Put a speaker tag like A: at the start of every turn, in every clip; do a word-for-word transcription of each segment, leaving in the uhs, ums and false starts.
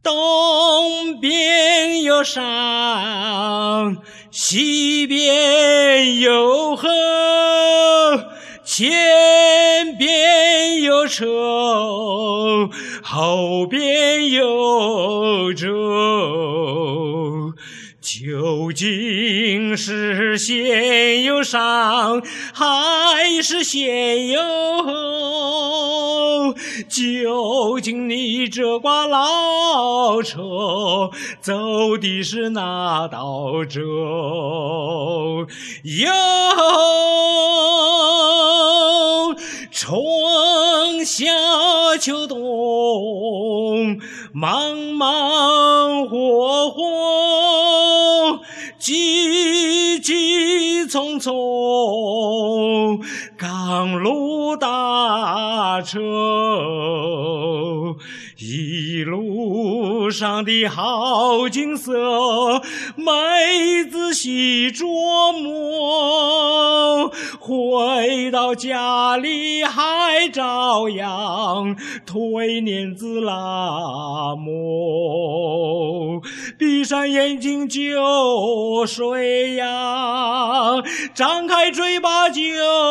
A: 东边有山，西边有河，前边有车，后边有舟。究竟是先有山还是先有河？究竟你这挂老车走的是哪道辙？哟，春夏秋冬，忙忙活活，急急匆匆，赶路搭车，一路上的好景色没仔细琢磨，回到家里还照样推碾子拉磨，闭上眼睛就睡呀，张开嘴巴就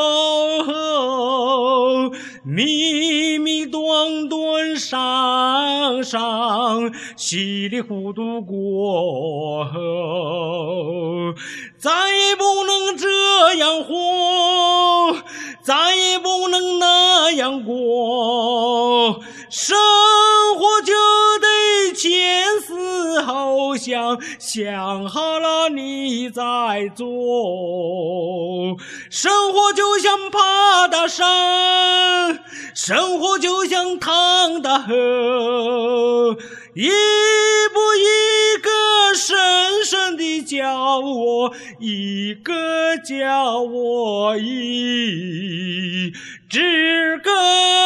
A: 喝，迷迷顿顿上上，稀里糊涂过后，再也不能这样活，再也不能那样过，生活就得前思后想，想好了你再做。生活就像爬大山，生活就像淌大河，一步一个深深地教我，一个教我一直跟